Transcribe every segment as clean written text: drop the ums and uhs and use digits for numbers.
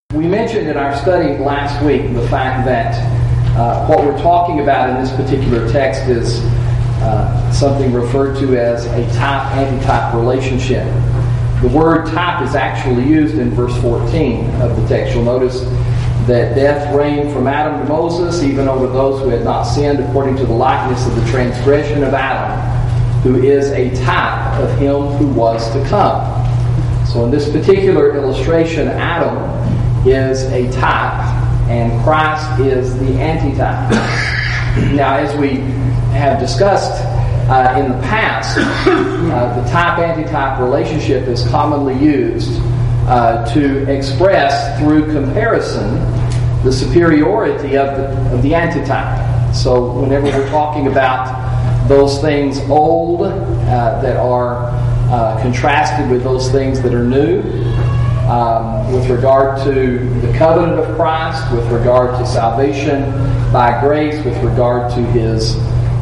We mentioned in our study last week the fact that what we're talking about in this particular text is something referred to as a type-antitype relationship. The word type is actually used in verse 14 of the text. You'll notice that death reigned from Adam to Moses, even over those who had not sinned, according to the likeness of the transgression of Adam, who is a type of him who was to come. So in this particular illustration, Adam is a type, and Christ is the antitype. Now, as we have discussed in the past, the type-antitype relationship is commonly used to express through comparison the superiority of the antitype. So whenever we're talking about those things old that are contrasted with those things that are new, with regard to the covenant of Christ, with regard to salvation by grace, with regard to His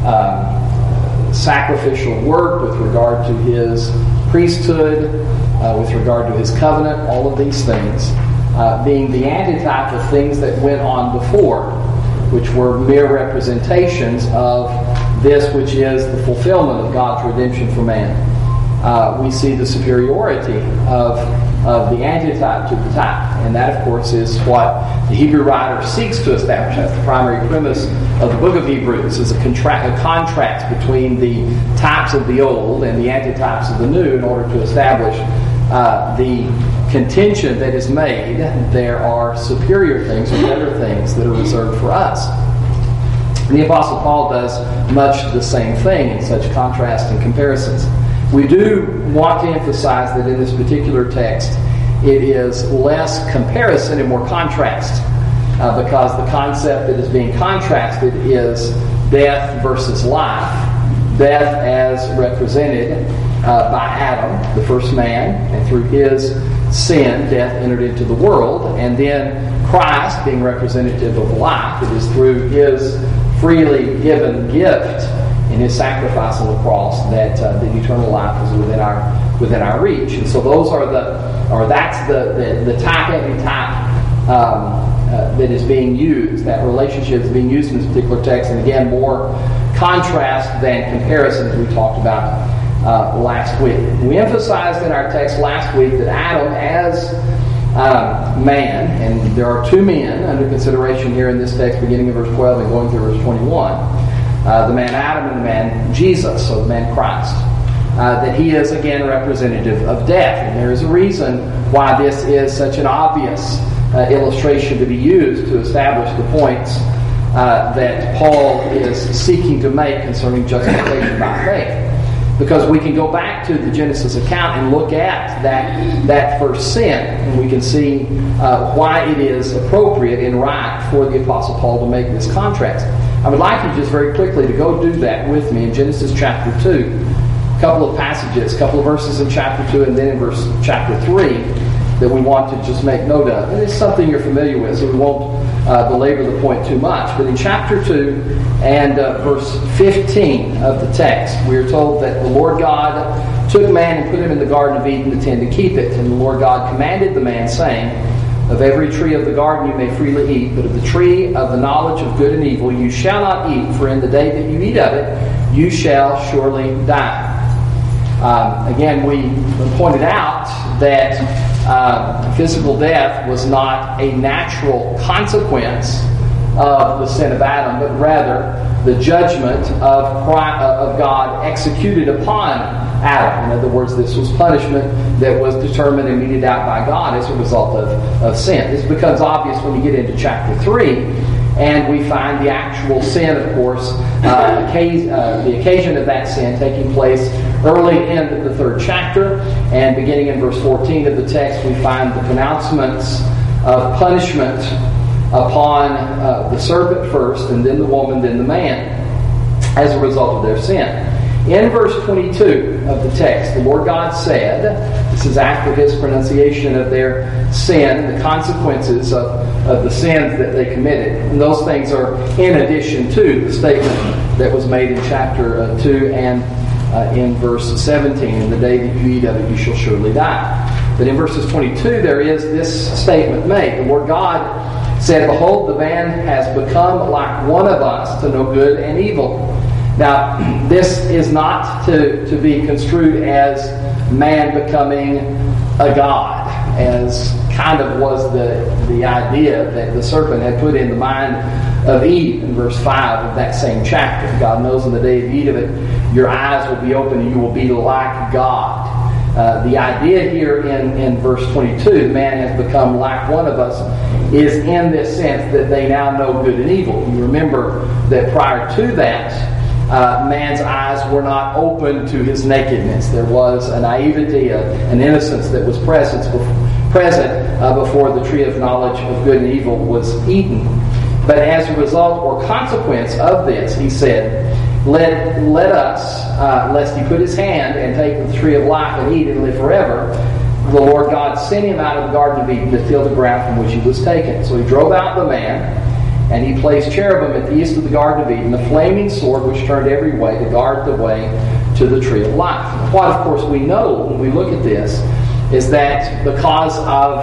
sacrificial work, with regard to His priesthood, with regard to His covenant, all of these things being the antitype of things that went on before, which were mere representations of this which is the fulfillment of God's redemption for man. We see the superiority of the antitype to the type. And that, of course, is what the Hebrew writer seeks to establish. That's the primary premise of the book of Hebrews, is a contrast between the types of the old and the antitypes of the new in order to establish the contention that is made. There are superior things or better things that are reserved for us. And the Apostle Paul does much the same thing in such contrast and comparisons. We do want to emphasize that in this particular text, it is less comparison and more contrast, because the concept that is being contrasted is death versus life. Death as represented by Adam, the first man, and through his sin, death entered into the world, and then Christ being representative of life. It is through His freely given gift in His sacrifice on the cross that the eternal life is within our reach. And so those are that's the type-antitype that is being used. That relationship is being used in this particular text, and again, more contrast than comparison, as we talked about last week. We emphasized in our text last week that Adam, as man, and there are two men under consideration here in this text, beginning in verse 12 and going through verse 21. The man Adam and the man Jesus, so the man Christ. That he is again representative of death. And there is a reason why this is such an obvious illustration to be used to establish the points that Paul is seeking to make concerning justification by faith. Because we can go back to the Genesis account and look at that first sin, and we can see why it is appropriate and right for the Apostle Paul to make this contrast. I would like you just very quickly to go do that with me in Genesis chapter 2. A couple of passages, a couple of verses in chapter 2 and then in chapter 3 that we want to just make note of. And it's something you're familiar with, so we won't belabor the point too much. But in chapter 2 and verse 15 of the text, we are told that the Lord God took man and put him in the Garden of Eden to tend to keep it. And the Lord God commanded the man, saying, "Of every tree of the garden you may freely eat, but of the tree of the knowledge of good and evil you shall not eat, for in the day that you eat of it, you shall surely die." Again, we pointed out that physical death was not a natural consequence of the sin of Adam, but rather the judgment of God executed upon Adam. In other words, this was punishment that was determined and meted out by God as a result of sin. This becomes obvious when you get into chapter 3, and we find the actual sin, of course, the occasion of that sin taking place early in the 3rd chapter, and beginning in verse 14 of the text, we find the pronouncements of punishment upon the serpent first, and then the woman, then the man, as a result of their sin. In verse 22 of the text, the Lord God said, this is after His pronunciation of their sin, the consequences of the sins that they committed. And those things are in addition to the statement that was made in chapter 2 and in verse 17, "In the day that you eat of it, you shall surely die." But in verses 22, there is this statement made. The Lord God said, "Behold, the man has become like one of us to know good and evil." Now, this is not to be construed as man becoming a god, as kind of was the idea that the serpent had put in the mind of Eve in verse 5 of that same chapter. God knows in the day you eat of it, your eyes will be open and you will be like God. The idea here in verse 22, man has become like one of us, is in this sense that they now know good and evil. You remember that prior to that, man's eyes were not open to his nakedness. There was a naivety, an innocence that was present before the tree of knowledge of good and evil was eaten. But as a result or consequence of this, he said, let us, lest he put his hand and take the tree of life and eat and live forever, the Lord God sent him out of the Garden of Eden to till the ground from which he was taken. So he drove out the man, and he placed cherubim at the east of the Garden of Eden, the flaming sword which turned every way to guard the way to the tree of life. What, of course, we know when we look at this is that because of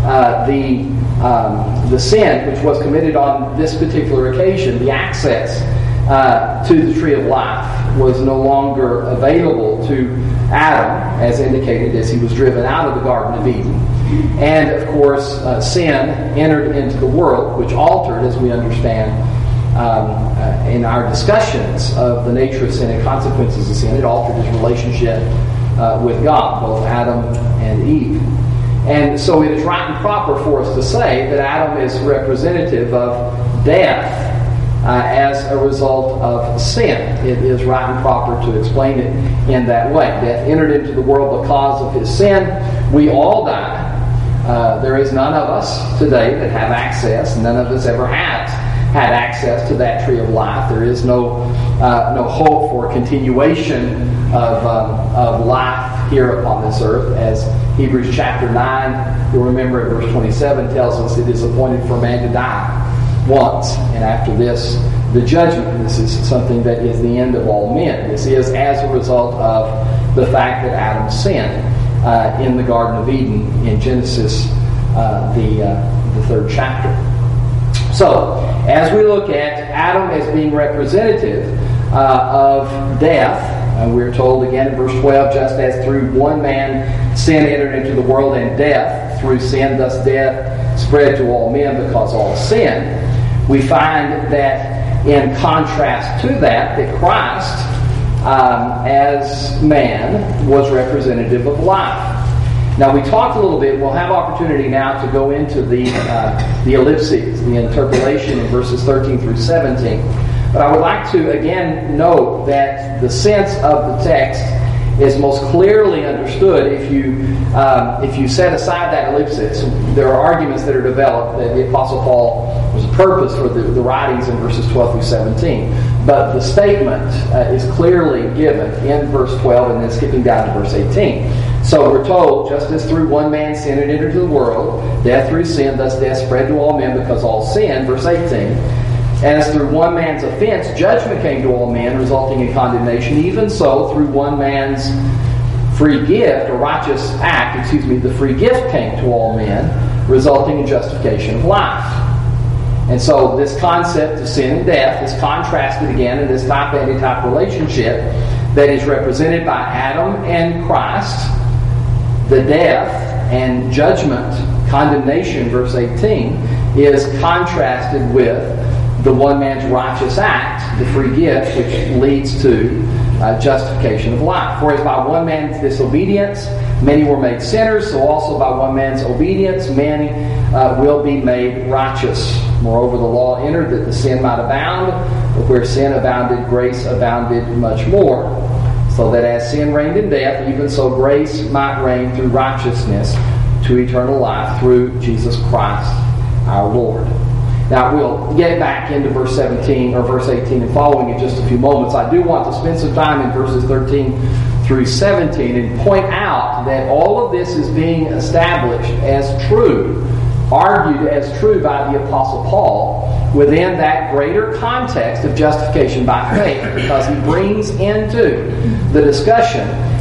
the sin which was committed on this particular occasion, the access to the tree of life was no longer available to Adam, as indicated as he was driven out of the Garden of Eden. And, of course, sin entered into the world, which altered, as we understand in our discussions of the nature of sin and consequences of sin, it altered his relationship with God, both Adam and Eve. And so it is right and proper for us to say that Adam is representative of death as a result of sin. It is right and proper to explain it in that way. Death entered into the world because of his sin. We all die. There is none of us today that have access. None of us ever had access to that tree of life. There is no hope for continuation of life here upon this earth. As Hebrews chapter 9, you'll remember in verse 27 tells us it is appointed for man to die once, and after this, the judgment. This is something that is the end of all men. This is as a result of the fact that Adam sinned in the Garden of Eden in Genesis, the 3rd chapter. So, as we look at Adam as being representative of death, we're told again in verse 12, just as through one man sin entered into the world, and death through sin, thus death spread to all men because all sinned. We find that in contrast to that Christ, as man, was representative of life. Now, we talked a little bit. We'll have opportunity now to go into the ellipses, the interpolation in verses 13 through 17. But I would like to again note that the sense of the text is most clearly understood if you set aside that ellipsis. There are arguments that are developed that the Apostle Paul was a purpose for the writings in verses 12 through 17. But the statement is clearly given in verse 12 and then skipping down to verse 18. So we're told, just as through one man sin entered into the world, death through sin, thus death spread to all men because all sinned. Verse 18. As through one man's offense, judgment came to all men, resulting in condemnation. Even so, through one man's free gift, or righteous act, the free gift came to all men, resulting in justification of life. And so this concept of sin and death is contrasted again in this type-antitype relationship that is represented by Adam and Christ. The death and judgment, condemnation, verse 18, is contrasted with the one man's righteous act, the free gift, which leads to justification of life. Whereas by one man's disobedience, many were made sinners, so also by one man's obedience, many will be made righteous. Moreover, the law entered that the sin might abound, but where sin abounded, grace abounded much more. So that as sin reigned in death, even so grace might reign through righteousness to eternal life through Jesus Christ our Lord. Now, we'll get back into verse 17 or verse 18 and following in just a few moments. I do want to spend some time in verses 13 through 17 and point out that all of this is being established as true, argued as true by the Apostle Paul within that greater context of justification by faith, because he brings into the discussion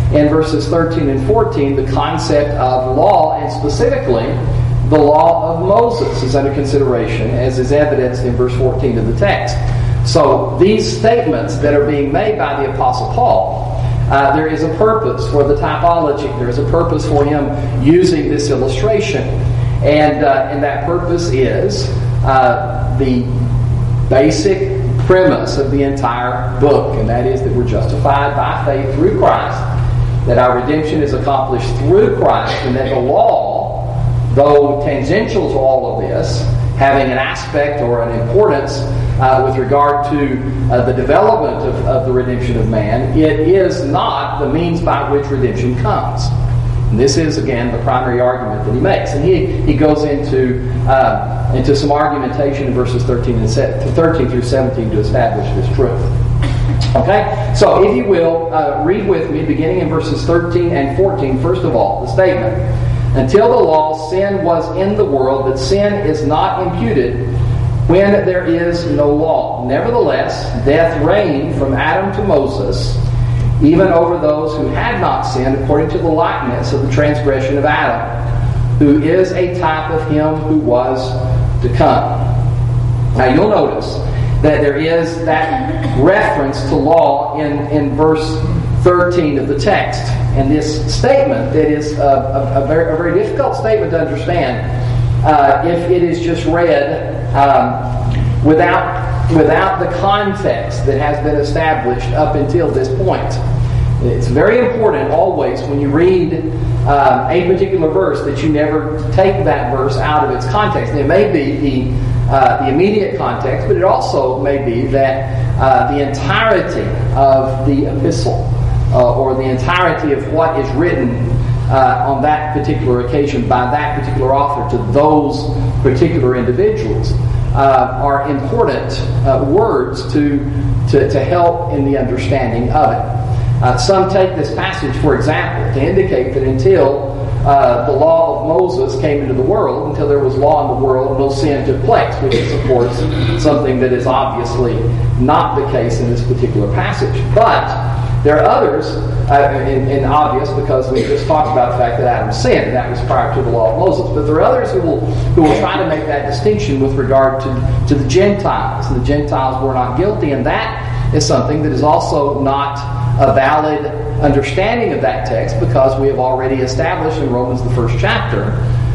in verses 13 and 14 the concept of law, and specifically the law of Moses is under consideration, as is evidenced in verse 14 of the text. So these statements that are being made by the Apostle Paul, there is a purpose for the typology. There is a purpose for him using this illustration. And that purpose is the basic premise of the entire book, and that is that we're justified by faith through Christ, that our redemption is accomplished through Christ, and that the law, though tangential to all of this, having an aspect or an importance with regard to the development of the redemption of man, it is not the means by which redemption comes. And this is, again, the primary argument that he makes. And he goes into some argumentation in verses 13 through 17 to establish this truth. Okay? So, if you will, read with me, beginning in verses 13 and 14, first of all, the statement. Until the law, sin was in the world, but sin is not imputed when there is no law. Nevertheless, death reigned from Adam to Moses, even over those who had not sinned, according to the likeness of the transgression of Adam, who is a type of him who was to come. Now you'll notice that there is that reference to law in verse 13 of the text. And this statement that is a very difficult statement to understand if it is just read without the context that has been established up until this point. It's very important always when you read a particular verse that you never take that verse out of its context. It may be the immediate context, but it also may be that the entirety of the epistle or the entirety of what is written on that particular occasion by that particular author to those particular individuals are important words to help in the understanding of it. Some take this passage, for example, to indicate that until the law of Moses came into the world, until there was law in the world, no sin took place, which is, of course, something that is obviously not the case in this particular passage. But there are others, and obvious because we just talked about the fact that Adam sinned, and that was prior to the law of Moses. But there are others who will try to make that distinction with regard to the Gentiles. The Gentiles were not guilty, and that is something that is also not a valid understanding of that text, because we have already established in Romans the first chapter,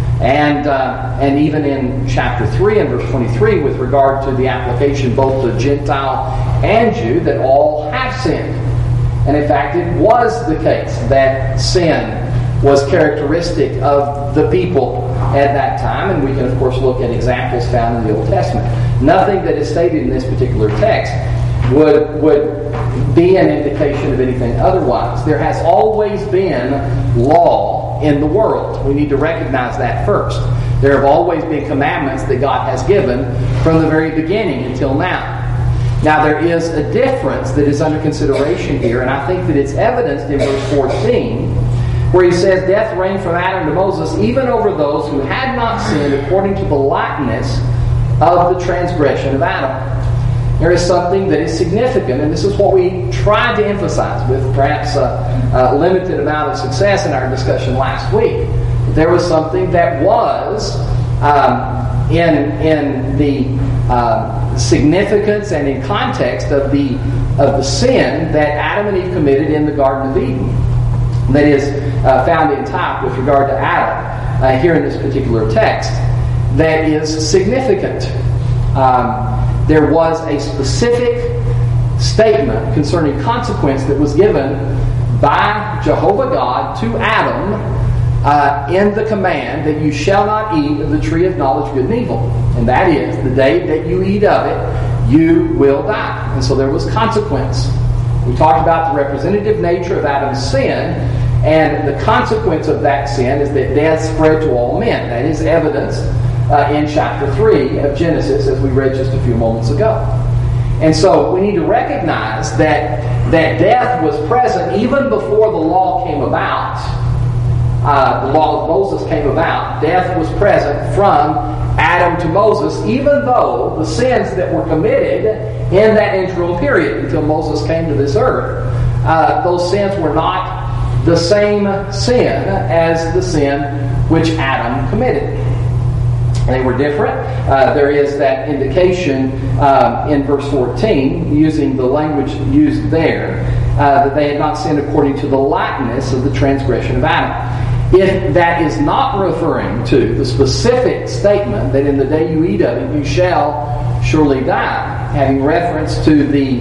and even in chapter 3 and verse 23 with regard to the application both to Gentile and Jew, that all have sinned. And in fact, it was the case that sin was characteristic of the people at that time, and we can of course look at examples found in the Old Testament. Nothing that is stated in this particular text would be an indication of anything otherwise. There has always been law in the world. We need to recognize that first. There have always been commandments that God has given from the very beginning until now. Now there is a difference that is under consideration here, and I think that it's evidenced in verse 14, where he says, death reigned from Adam to Moses, even over those who had not sinned, according to the likeness of the transgression of Adam. There is something that is significant, and this is what we tried to emphasize with perhaps a limited amount of success in our discussion last week. There was something that was in the significance and in context of the sin that Adam and Eve committed in the Garden of Eden. That is found in type with regard to Adam here in this particular text. That is significant. There was a specific statement concerning consequence that was given by Jehovah God to Adam in the command that you shall not eat of the tree of knowledge of good and evil. And that is, the day that you eat of it, you will die. And so there was consequence. We talked about the representative nature of Adam's sin, and the consequence of that sin is that death spread to all men. That is evidenced in chapter 3 of Genesis, as we read just a few moments ago. And so we need to recognize that death was present even before the law came about. The law of Moses came about. Death was present from Adam to Moses, even though the sins that were committed in that interim period until Moses came to this earth, those sins were not the same sin as the sin which Adam committed. They were different. There is that indication in verse 14, using the language used there, that they had not sinned according to the likeness of the transgression of Adam. If that is not referring to the specific statement that in the day you eat of it, you shall surely die, having reference to the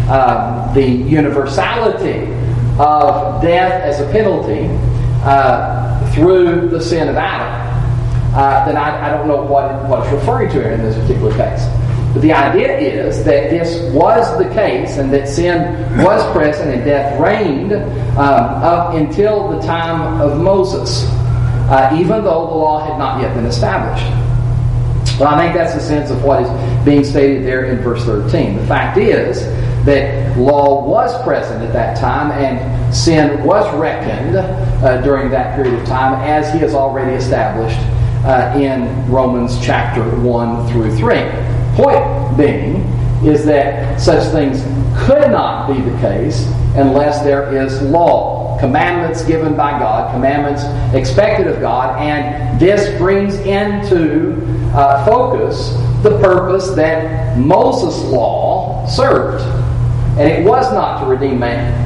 universality of death as a penalty through the sin of Adam, then I don't know what it's referring to here in this particular case. But the idea is that this was the case and that sin was present and death reigned up until the time of Moses, even though the law had not yet been established. Well, I think that's the sense of what is being stated there in verse 13. The fact is that law was present at that time and sin was reckoned during that period of time, as he has already established in Romans chapter 1 through 3. Point being is that such things could not be the case unless there is law. Commandments given by God, commandments expected of God, and this brings into focus the purpose that Moses' law served. And it was not to redeem man.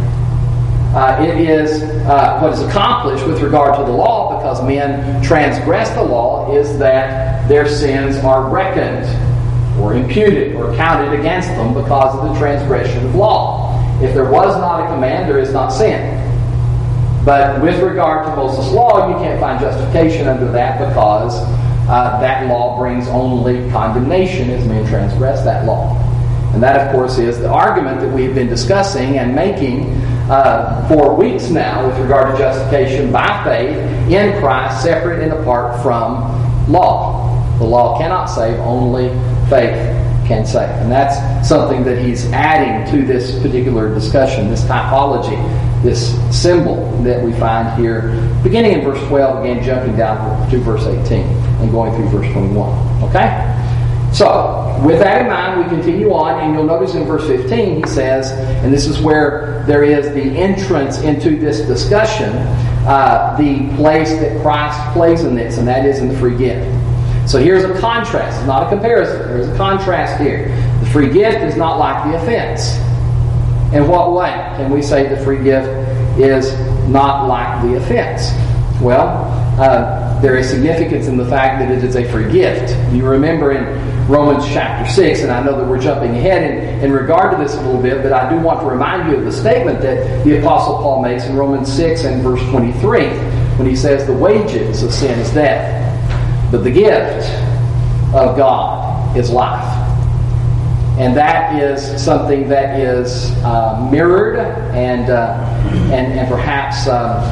It is what is accomplished with regard to the law, because men transgress the law, is that their sins are reckoned or imputed or counted against them because of the transgression of law. If there was not a command, there is not sin. But with regard to Moses' law, you can't find justification under that, because that law brings only condemnation as men transgress that law. And that, of course, is the argument that we've been discussing and making for weeks now with regard to justification by faith in Christ, separate and apart from law. The law cannot save, only faith can save. And that's something that he's adding to this particular discussion, this typology, this symbol that we find here, beginning in verse 12, again jumping down to verse 18 and going through verse 21. Okay? So, with that in mind, we continue on, and you'll notice in verse 15 he says, and this is where there is the entrance into this discussion, the place that Christ plays in this, and that is in the free gift. So here's a contrast. It's not a comparison. There's a contrast here. The free gift is not like the offense. In what way can we say the free gift is not like the offense? Well, there is significance in the fact that it is a free gift. You remember in Romans chapter 6, and I know that we're jumping ahead in regard to this a little bit, but I do want to remind you of the statement that the Apostle Paul makes in Romans 6 and verse 23, when he says the wages of sin is death, but the gift of God is life. And that is something that is mirrored and perhaps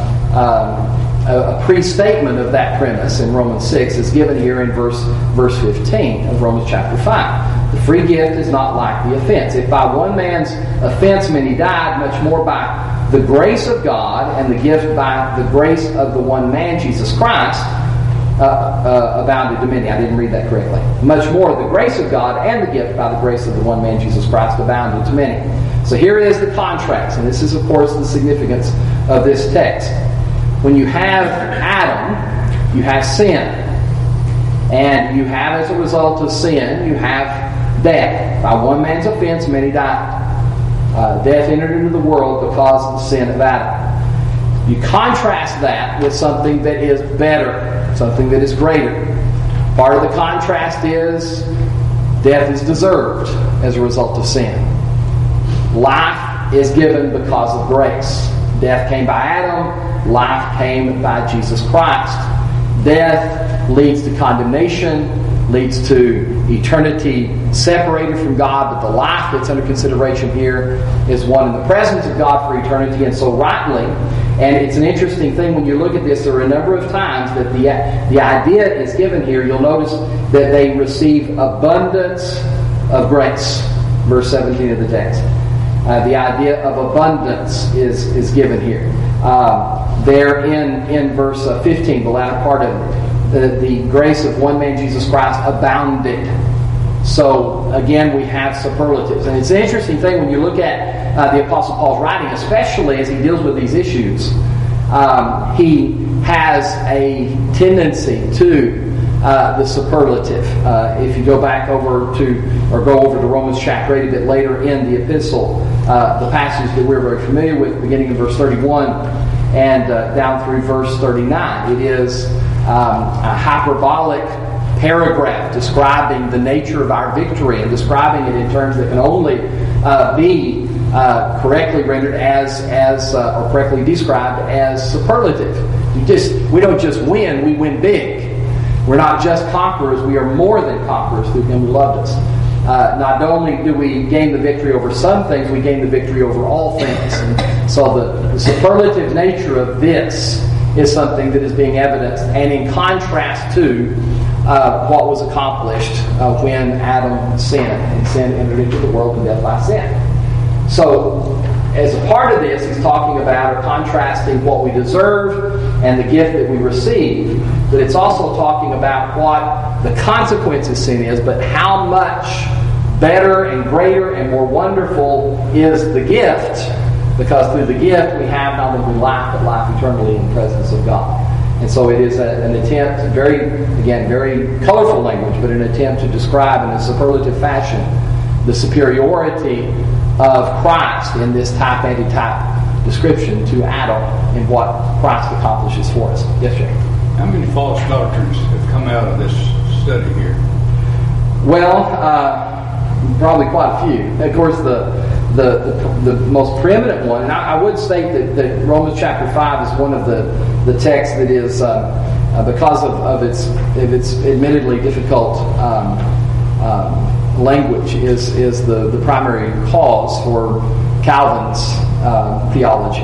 a pre-statement of that premise in Romans 6 is given here in verse 15 of Romans chapter 5. The free gift is not like the offense. If by one man's offense many died, much more by the grace of God and the gift by the grace of the one man, Jesus Christ, abounded to many. I didn't read that correctly. Much more the grace of God and the gift by the grace of the one man, Jesus Christ, abounded to many. So here is the contrast, and this is, of course, the significance of this text. When you have Adam, you have sin. And you have, as a result of sin, you have death. By one man's offense, many died. Death entered into the world because of the sin of Adam. You contrast that with something that is better, something that is greater. Part of the contrast is death is deserved as a result of sin. Life is given because of grace. Death came by Adam, life came by Jesus Christ. Death leads to condemnation, leads to eternity separated from God, but the life that's under consideration here is one in the presence of God for eternity, and so rightly, and it's an interesting thing when you look at this, there are a number of times that the idea is given here. You'll notice that they receive abundance of grace. Verse 17 of the text. The idea of abundance is given here. There in verse 15, the latter part of it, the grace of one man, Jesus Christ, abounded. So, again, we have superlatives. And it's an interesting thing when you look at the Apostle Paul's writing, especially as he deals with these issues. he has a tendency to the superlative. If you go back over to Romans chapter 8 a bit later in the epistle, the passage that we're very familiar with, beginning in verse 31 and down through verse 39, it is a hyperbolic paragraph describing the nature of our victory and describing it in terms that can only be correctly rendered or correctly described as superlative. We don't just win, we win big. We're not just conquerors, we are more than conquerors through Him who loved us. Not only do we gain the victory over some things, we gain the victory over all things. And so the superlative nature of this is something that is being evidenced, and in contrast to what was accomplished when Adam sinned, and sin entered into the world and death by sin. So, as a part of this, he's talking about or contrasting what we deserve and the gift that we receive, but it's also talking about what the consequence of sin is, but how much better and greater and more wonderful is the gift, because through the gift we have not only life, but life eternally in the presence of God. And so it is an attempt, very colorful language, but an attempt to describe in a superlative fashion the superiority of Christ in this type-antitype description to Adam and what Christ accomplishes for us. Yes, Jay? How many false doctrines have come out of this study here? Well, probably quite a few. Of course, the most preeminent one, and I would state that Romans chapter 5 is one of the texts that is, because of its admittedly difficult language, is the primary cause for Calvin's theology,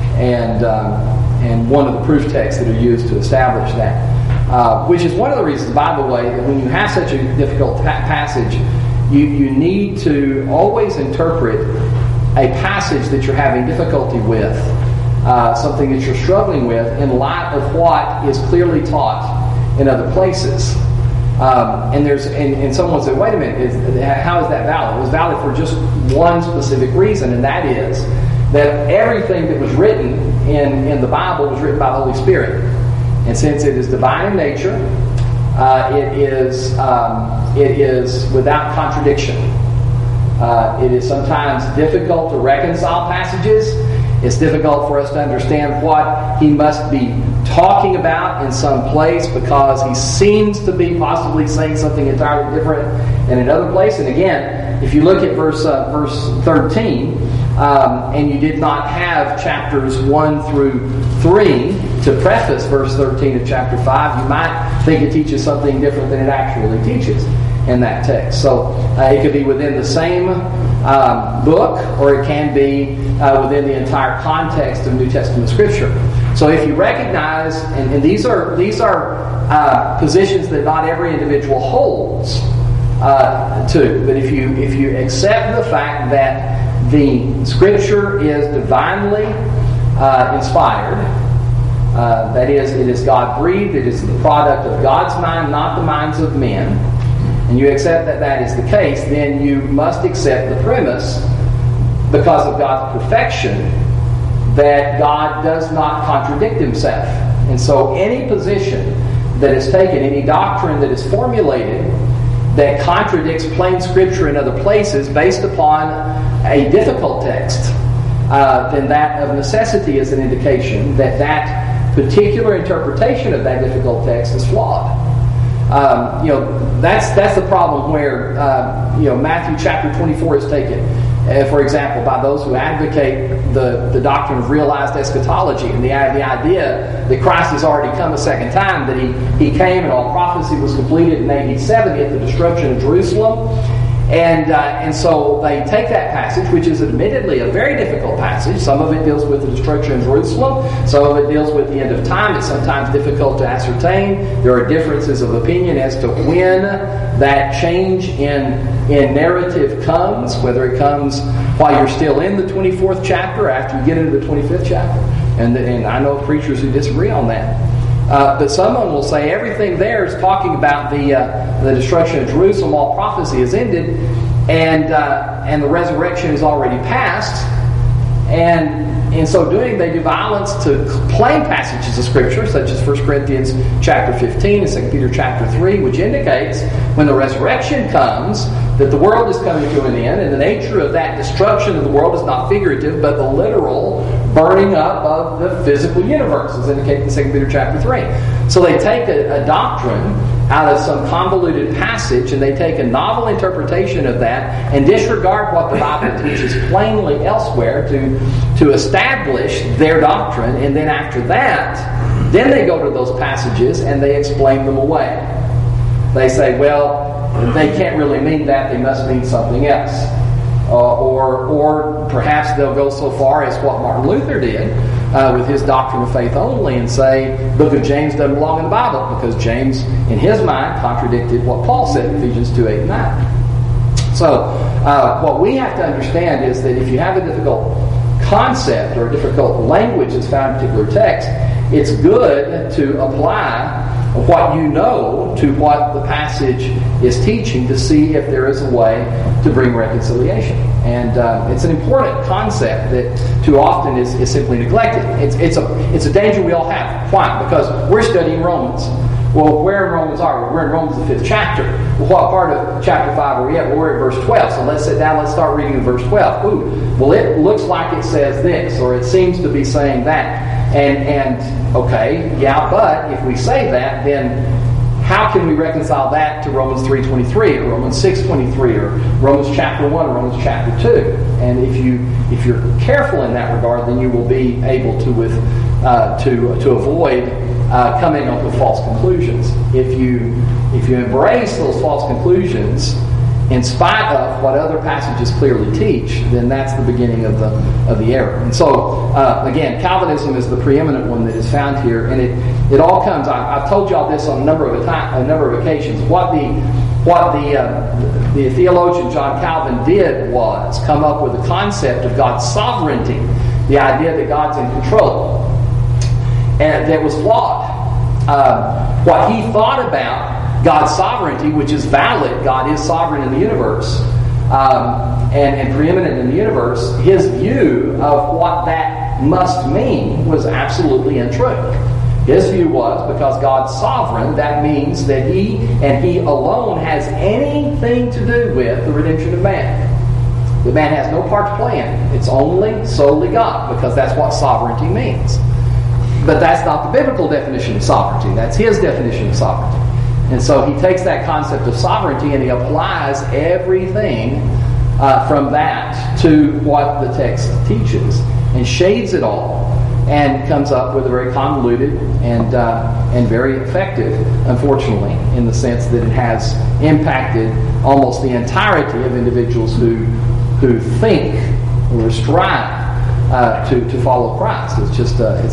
and one of the proof texts that are used to establish that. Which is one of the reasons, by the way, that when you have such a difficult passage, you need to always interpret a passage that you're having difficulty with, something that you're struggling with, in light of what is clearly taught in other places. And someone said, wait a minute, how is that valid? It was valid for just one specific reason, and that is that everything that was written in the Bible was written by the Holy Spirit. And since it is divine in nature, it is without contradiction. It is sometimes difficult to reconcile passages. It's difficult for us to understand what he must be talking about in some place, because he seems to be possibly saying something entirely different in another place. And again, if you look at verse 13, and you did not have chapters 1 through 3 to preface verse 13 of chapter 5, you might think it teaches something different than it actually teaches in that text. So it could be within the same book, or it can be within the entire context of New Testament Scripture. So if you recognize, and these are positions that not every individual holds to, but if you accept the fact that the Scripture is divinely inspired, that is, it is God-breathed, it is the product of God's mind, not the minds of men, and you accept that that is the case, then you must accept the premise, because of God's perfection, that God does not contradict himself. And so any position that is taken, any doctrine that is formulated that contradicts plain Scripture in other places based upon a difficult text, then that of necessity is an indication that that particular interpretation of that difficult text is flawed. That's the problem where Matthew chapter 24 is taken, for example, by those who advocate the doctrine of realized eschatology and the idea that Christ has already come a second time, that he came and all prophecy was completed in AD 70 at the destruction of Jerusalem. And so they take that passage, which is admittedly a very difficult passage. Some of it deals with the destruction of Jerusalem. Some of it deals with the end of time. It's sometimes difficult to ascertain. There are differences of opinion as to when that change in narrative comes, whether it comes while you're still in the 24th chapter, after you get into the 25th chapter. And I know preachers who disagree on that. But someone will say everything there is talking about the destruction of Jerusalem. All prophecy is ended, and the resurrection is already past, And in so doing, they do violence to plain passages of Scripture, such as 1 Corinthians chapter 15 and 2 Peter chapter 3, which indicates when the resurrection comes, that the world is coming to an end, and the nature of that destruction of the world is not figurative, but the literal burning up of the physical universe, as indicated in 2 Peter chapter 3. So they take a doctrine out of some convoluted passage, and they take a novel interpretation of that and disregard what the Bible teaches plainly elsewhere to establish their doctrine, and then after that, then they go to those passages and they explain them away. They say, well, they can't really mean that, they must mean something else. Or perhaps they'll go so far as what Martin Luther did with his doctrine of faith only and say, book of James doesn't belong in the Bible, because James, in his mind, contradicted what Paul said in Ephesians 2:8 and 9. So what we have to understand is that if you have a difficult concept or a difficult language that's found in a particular text, it's good to apply what you know to what the passage is teaching to see if there is a way to bring reconciliation. And it's an important concept that too often is simply neglected. It's a danger we all have. Why? Because we're studying Romans. Well, where in Romans are we? We're in Romans the 5th chapter. Well, what part of chapter 5 are we at? Well, we're at verse 12. So let's sit down, let's start reading in verse 12. Ooh, well, it looks like it says this, or it seems to be saying that. And okay, yeah, but if we say that, then how can we reconcile that to Romans 3:23 or Romans 6:23 or Romans chapter 1 or Romans chapter 2? And if you're careful in that regard, then you will be able to avoid coming up with false conclusions. If you embrace those false conclusions in spite of what other passages clearly teach, then that's the beginning of the error. And so, again, Calvinism is the preeminent one that is found here, and it all comes. I've told y'all this on a number of occasions. What the theologian John Calvin did was come up with the concept of God's sovereignty, the idea that God's in control, and that was flawed. What he thought about God's sovereignty, which is valid, God is sovereign in the universe, and preeminent in the universe, his view of what that must mean was absolutely untrue. His view was, because God's sovereign, that means that He and He alone has anything to do with the redemption of man. The man has no part to play in it. It's only solely God, because that's what sovereignty means. But that's not the biblical definition of sovereignty. That's his definition of sovereignty. And so he takes that concept of sovereignty and he applies everything from that to what the text teaches and shades it all and comes up with a very convoluted and very effective, unfortunately, in the sense that it has impacted almost the entirety of individuals who think or strive to follow Christ. It's just it's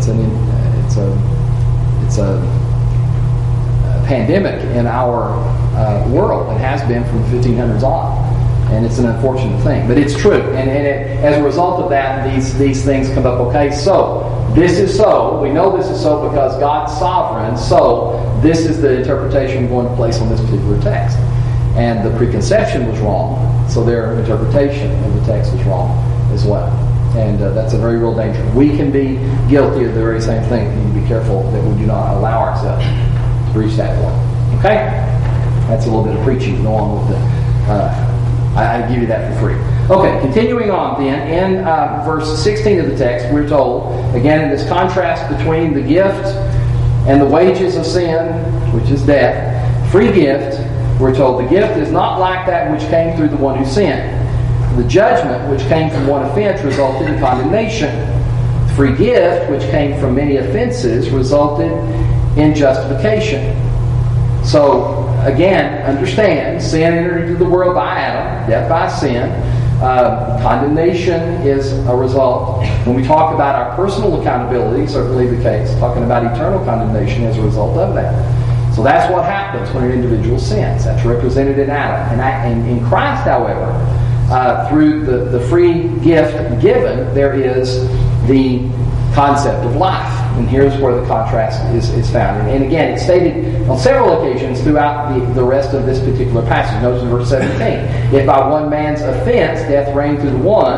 a pandemic in our world. It has been from the 1500s on, and it's an unfortunate thing, but it's true. And as a result of that, these things come up. Okay, so this is so. We know this is so because God's sovereign. So this is the interpretation we're going to place on this particular text, and the preconception was wrong. So their interpretation of the text was wrong as well. And that's a very real danger. We can be guilty of the very same thing. We need to be careful that we do not allow ourselves to reach that point. Okay? That's a little bit of preaching. Go on with it. I give you that for free. Okay, continuing on then. In verse 16 of the text, we're told, again, in this contrast between the gift and the wages of sin, which is death, free gift, we're told the gift is not like that which came through the one who sinned. The judgment which came from one offense resulted in condemnation. The free gift which came from many offenses resulted in justification. So, again, understand, sin entered into the world by Adam, death by sin. Condemnation is a result. When we talk about our personal accountability, certainly the case, talking about eternal condemnation as a result of that. So that's what happens when an individual sins. That's represented in Adam. And in Christ, however, through the free gift given, there is the concept of life. And here's where the contrast is found. And again, it's stated on several occasions throughout the rest of this particular passage. Notice in verse 17. If by one man's offense death reigned through the one,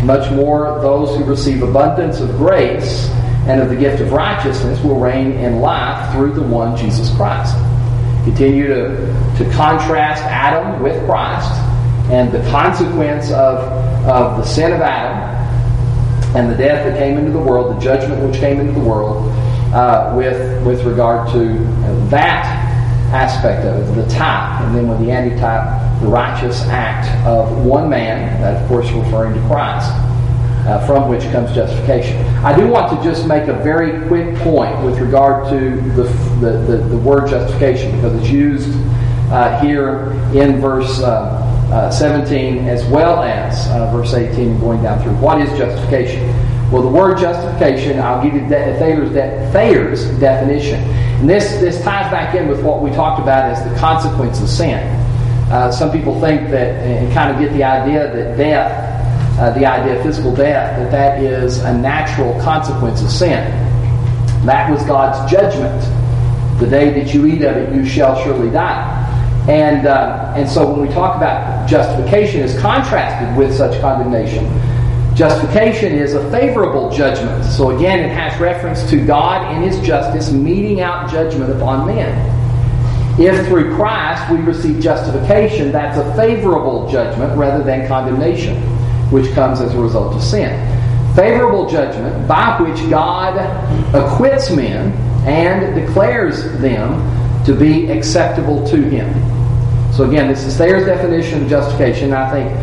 Much more, those who receive abundance of grace and of the gift of righteousness will reign in life through the one Jesus Christ. Continue to contrast Adam with Christ and the consequence of the sin of Adam and the death that came into the world, the judgment which came into the world, with regard to that aspect of it, the type, and then with the antitype, the righteous act of one man, that of course referring to Christ, from which comes justification. I do want to just make a very quick point with regard to the word justification, because it's used here in verse 17 as well as verse 18 going down through. What is justification? Well, the word justification, I'll give you Thayer's definition. And this ties back in with what we talked about as the consequence of sin. Some people think that, and kind of get the idea that death, the idea of physical death, that is a natural consequence of sin. That was God's judgment. The day that you eat of it, you shall surely die. And so when we talk about justification is contrasted with such condemnation, justification is a favorable judgment. So again, it has reference to God in His justice meting out judgment upon men. If through Christ we receive justification, that's a favorable judgment rather than condemnation, which comes as a result of sin. Favorable judgment by which God acquits men and declares them to be acceptable to Him. So again, this is Thayer's definition of justification. I think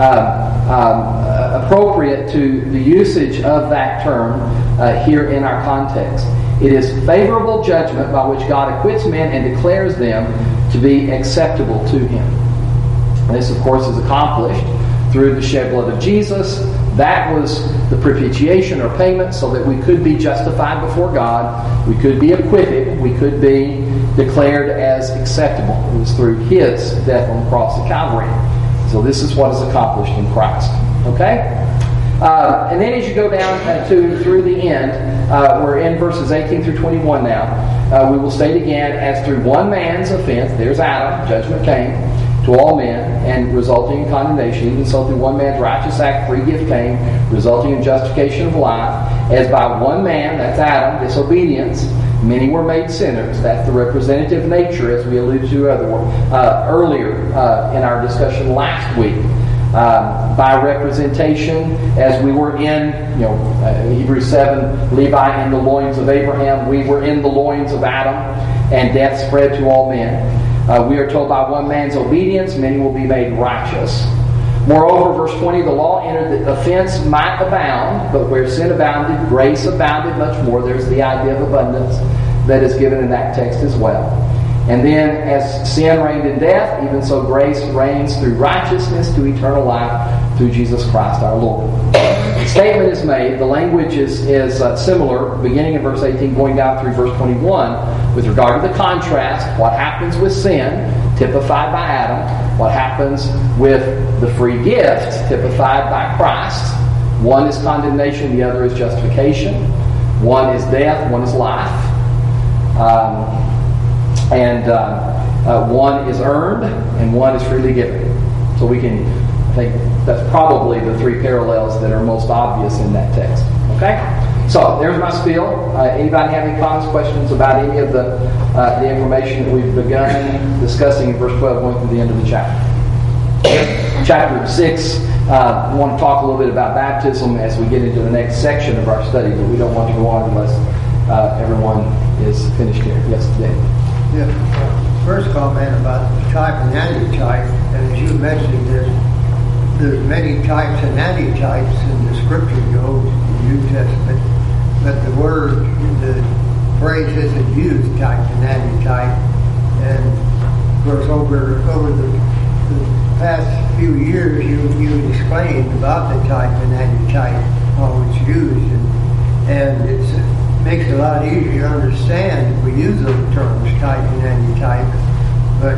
appropriate to the usage of that term here in our context. It is favorable judgment by which God acquits men and declares them to be acceptable to Him. And this, of course, is accomplished through the shed blood of Jesus. That was the propitiation or payment so that we could be justified before God. We could be acquitted. We could be declared as acceptable. It was through His death on the cross of Calvary. So this is what is accomplished in Christ. Okay? And then as you go down through the end, we're in verses 18 through 21 now. We will state again, as through one man's offense, there's Adam, judgment came to all men, and resulting in condemnation. Even so, through one man's righteous act, free gift came, resulting in justification of life. As by one man, that's Adam, disobedience, many were made sinners. That's the representative nature, as we alluded to earlier in our discussion last week. By representation, as we were in, Hebrews 7, Levi in the loins of Abraham, we were in the loins of Adam, and death spread to all men. We are told by one man's obedience, many will be made righteous. Moreover, verse 20, the law entered that offense might abound, but where sin abounded, grace abounded much more. There's the idea of abundance that is given in that text as well. And then, as sin reigned in death, even so grace reigns through righteousness to eternal life through Jesus Christ our Lord. The statement is made, the language is similar, beginning in verse 18, going down through verse 21, with regard to the contrast, what happens with sin, typified by Adam, what happens with the free gift, typified by Christ. One is condemnation, the other is justification. One is death, one is life. One is earned, and one is freely given. So I think that's probably the three parallels that are most obvious in that text. Okay? So, there's my spiel. Anybody have any comments, questions about any of the information that we've begun discussing in verse 12 going through the end of the chapter? Chapter 6, we want to talk a little bit about baptism as we get into the next section of our study, but we don't want to go on unless everyone is finished here. Yes, Dave. Yeah. First comment about type and antitype, and as you mentioned, there's many types and antitypes in the Scripture, the New Testament, but the phrase isn't used, type and antitype. And of course, over the past few years, you explained about the type and antitype, how it's used, and it makes it a lot easier to understand if we use those terms, type and antitype. But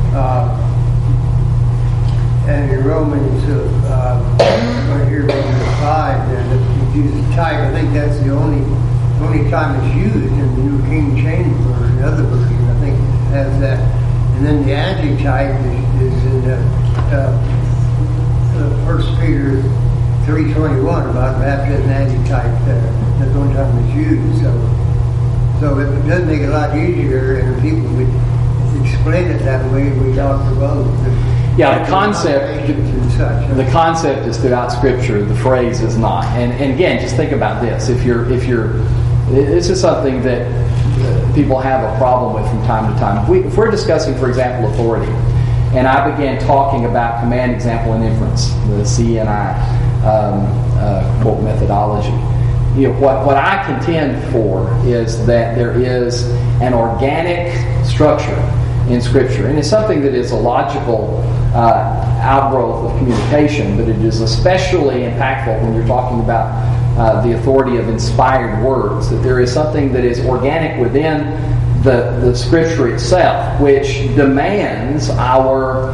and in Romans, here Romans 5, then if you use type, I think that's the only time it's used in the New King James Version. The other version, I think, has that. And then the antitype is in 1 Peter 3:21 about baptism and antitype that one time was used. So it does make it a lot easier, and if people would explain it that way, we talk about yeah, the concept is throughout Scripture. The phrase is not. And again, just think about this. This is something that people have a problem with from time to time. If we're discussing, for example, authority, and I began talking about command, example, and inference, the CNI quote methodology. What I contend for is that there is an organic structure in Scripture, and it's something that is a logical outgrowth of communication, but it is especially impactful when you're talking about the authority of inspired words, that there is something that is organic within the Scripture itself, which demands our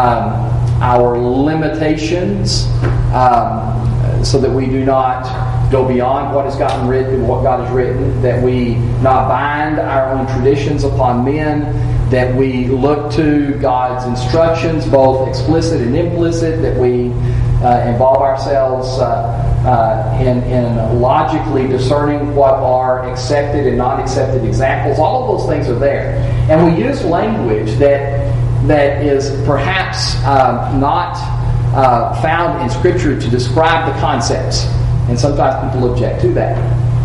limitations, so that we do not go beyond what has gotten written, what God has written, that we not bind our own traditions upon men, that we look to God's instructions, both explicit and implicit, that we involve ourselves in logically discerning what are accepted and not accepted examples. All of those things are there. And we use language that is perhaps not found in Scripture to describe the concepts. And sometimes people object to that.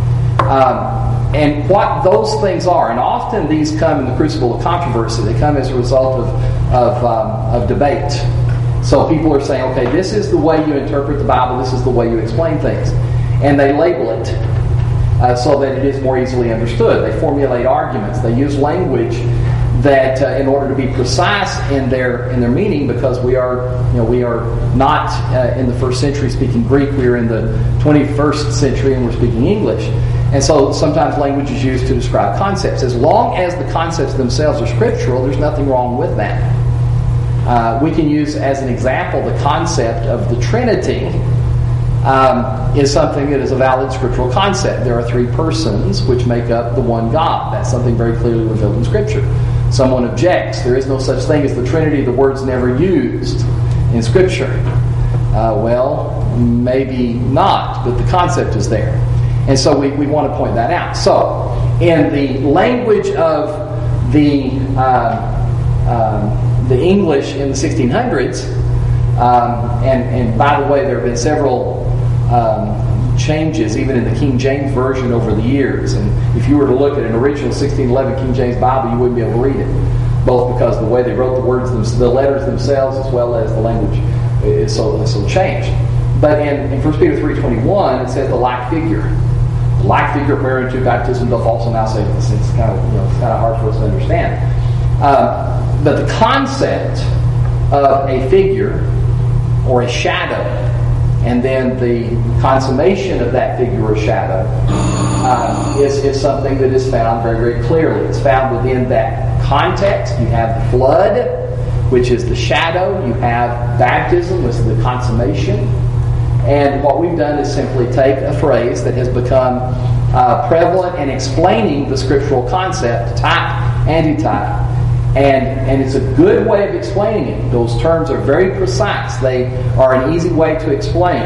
And what those things are, and often these come in the crucible of controversy. They come as a result of debate. So people are saying, okay, this is the way you interpret the Bible, this is the way you explain things. And they label it so that it is more easily understood. They formulate arguments. They use language that in order to be precise in their meaning, because we are not in the first century speaking Greek, we are in the 21st century and we're speaking English. And so sometimes language is used to describe concepts. As long as the concepts themselves are scriptural, there's nothing wrong with that. We can use as an example the concept of the Trinity is something that is a valid scriptural concept. There are three persons which make up the one God. That's something very clearly revealed in Scripture. Someone objects, there is no such thing as the Trinity, the word's never used in Scripture. Well, maybe not, but the concept is there. And so we want to point that out. So, in the language of the English in the 1600s, and by the way, there have been several changes even in the King James Version over the years. And if you were to look at an original 1611 King James Bible, you wouldn't be able to read it, both because the way they wrote the words, the letters themselves, as well as the language is so changed. But in 1 Peter 3:21, it says the like figure. The like figure whereunto baptism doth also now save us. It's kind of hard for us to understand. But the concept of a figure or a shadow, and then the consummation of that figure or shadow, is something that is found very, very clearly. It's found within that context. You have the flood, which is the shadow. You have baptism, which is the consummation. And what we've done is simply take a phrase that has become prevalent in explaining the scriptural concept, type, antitype, and it's a good way of explaining it. Those terms are very precise. They are an easy way to explain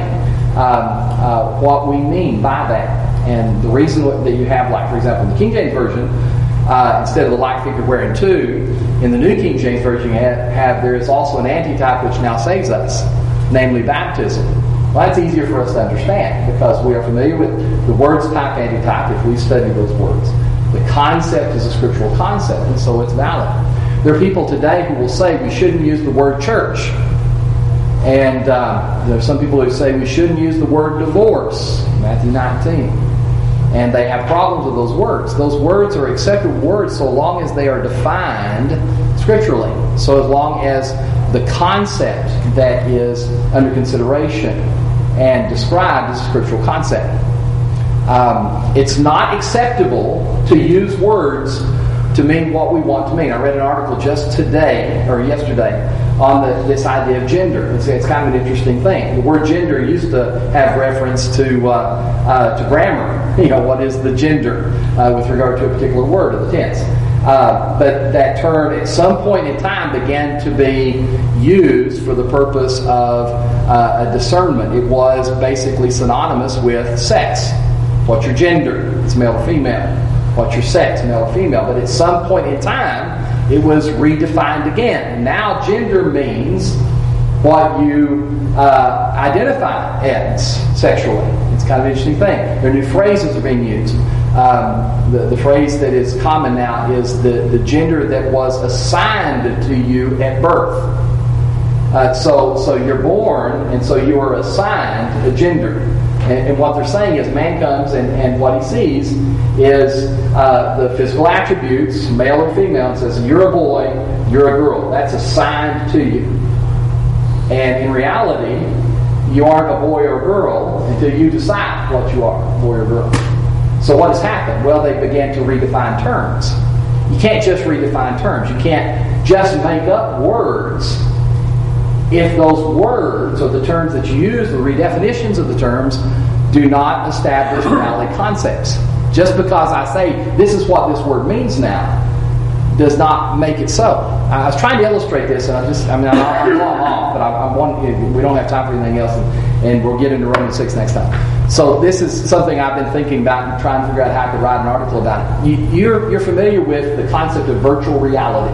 what we mean by that. And the reason that you have, like, for example, in the King James Version, instead of the like figure whereunto, in the New King James Version you have there is also an antitype which now saves us, namely baptism. Well, that's easier for us to understand because we are familiar with the words type, antitype if we study those words. The concept is a scriptural concept, and so it's valid. There are people today who will say we shouldn't use the word church. And there are some people who say we shouldn't use the word divorce, Matthew 19. And they have problems with those words. Those words are acceptable words so long as they are defined scripturally. So as long as the concept that is under consideration and described is a scriptural concept. It's not acceptable to use words to mean what we want to mean. I read an article just today, or yesterday, on this idea of gender. It's kind of an interesting thing. The word gender used to have reference to grammar. What is the gender with regard to a particular word or the tense. But that term at some point in time began to be used for the purpose of a discernment. It was basically synonymous with sex. What's your gender? It's male or female. What's your sex? Male or female. But at some point in time, it was redefined again. Now gender means what you identify as sexually. It's kind of an interesting thing. There are new phrases that are being used. The phrase that is common now is the gender that was assigned to you at birth. So you're born, and so you are assigned a gender. And what they're saying is man comes and what he sees is the physical attributes, male or female, and says, you're a boy, you're a girl. That's assigned to you. And in reality, you aren't a boy or a girl until you decide what you are, boy or girl. So what has happened? Well, they began to redefine terms. You can't just redefine terms. You can't just make up words if those words or the terms that you use, the redefinitions of the terms, do not establish valid concepts. Just because I say this is what this word means now does not make it so. I was trying to illustrate this, and I'm long off, but we don't have time for anything else, and we'll get into Romans 6 next time. So this is something I've been thinking about and trying to figure out how I could write an article about it. You're familiar with the concept of virtual reality.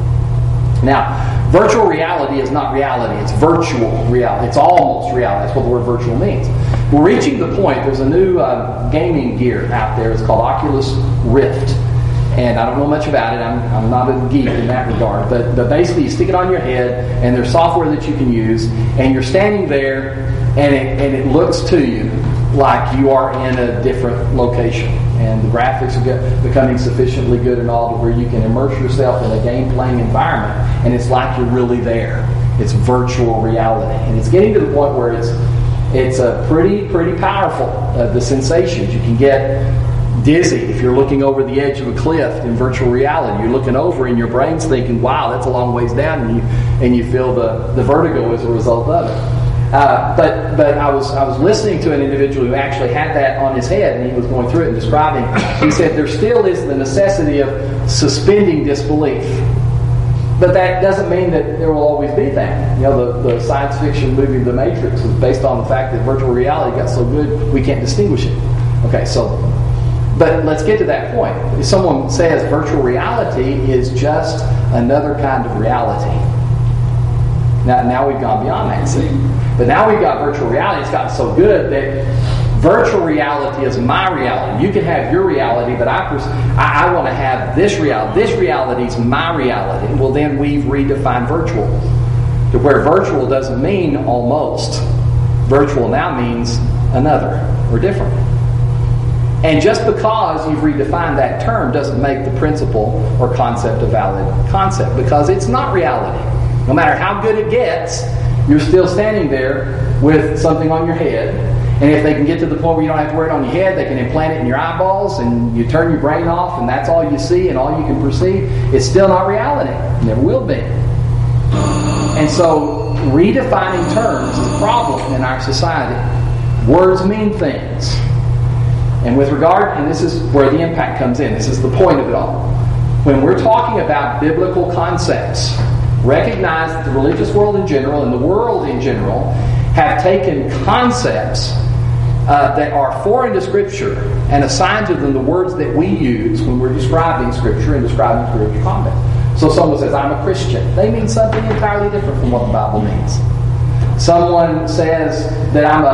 Now, virtual reality is not reality. It's virtual reality. It's almost reality. That's what the word virtual means. We're reaching the point. There's a new gaming gear out there. It's called Oculus Rift. And I don't know much about it. I'm not a geek in that regard. But basically, you stick it on your head, and there's software that you can use, and you're standing there, and it looks to you like you are in a different location. And the graphics are becoming sufficiently good and all to where you can immerse yourself in a game-playing environment, and it's like you're really there. It's virtual reality. And it's getting to the point where it's pretty powerful, the sensations. You can get dizzy if you're looking over the edge of a cliff in virtual reality. You're looking over and your brain's thinking, wow, that's a long ways down, and you feel the vertigo as a result of it. But I was listening to an individual who actually had that on his head, and he was going through it and describing. He said there still is the necessity of suspending disbelief. But that doesn't mean that there will always be that. You know, the science fiction movie The Matrix was based on the fact that virtual reality got so good we can't distinguish it. Okay, but let's get to that point. If someone says virtual reality is just another kind of reality, now we've gone beyond that. See? But now we've got virtual reality. It's gotten so good that virtual reality is my reality. You can have your reality, but I want to have this reality. This reality is my reality. Well, then we've redefined virtual to where virtual doesn't mean almost. Virtual now means another or different. And just because you've redefined that term doesn't make the principle or concept a valid concept, because it's not reality. No matter how good it gets, you're still standing there with something on your head. And if they can get to the point where you don't have to wear it on your head, they can implant it in your eyeballs, and you turn your brain off, and that's all you see and all you can perceive. It's still not reality. It never will be. And so redefining terms is a problem in our society. Words mean things. And with regard, and this is where the impact comes in, this is the point of it all. When we're talking about biblical concepts, recognize that the religious world in general and the world in general have taken concepts that are foreign to Scripture and assigned to them the words that we use when we're describing Scripture and describing spiritual conduct. So someone says, I'm a Christian. They mean something entirely different from what the Bible means. Someone says that I'm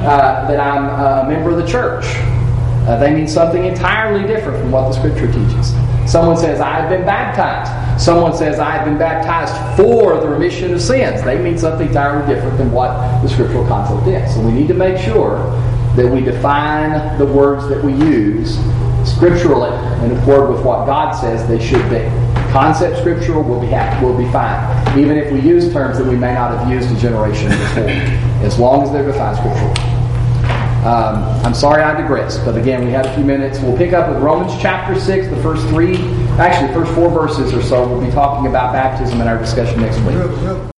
a member of the church. They mean something entirely different from what the Scripture teaches. Someone says, I have been baptized. Someone says, I have been baptized for the remission of sins. They mean something entirely different than what the scriptural concept is. So we need to make sure that we define the words that we use scripturally in accord with what God says they should be. Concept scriptural will be fine, even if we use terms that we may not have used a generation before, as long as they're defined scripturally. I'm sorry I digressed, but again, we have a few minutes. We'll pick up with Romans chapter 6, the first 4 verses or so. We'll be talking about baptism in our discussion next week.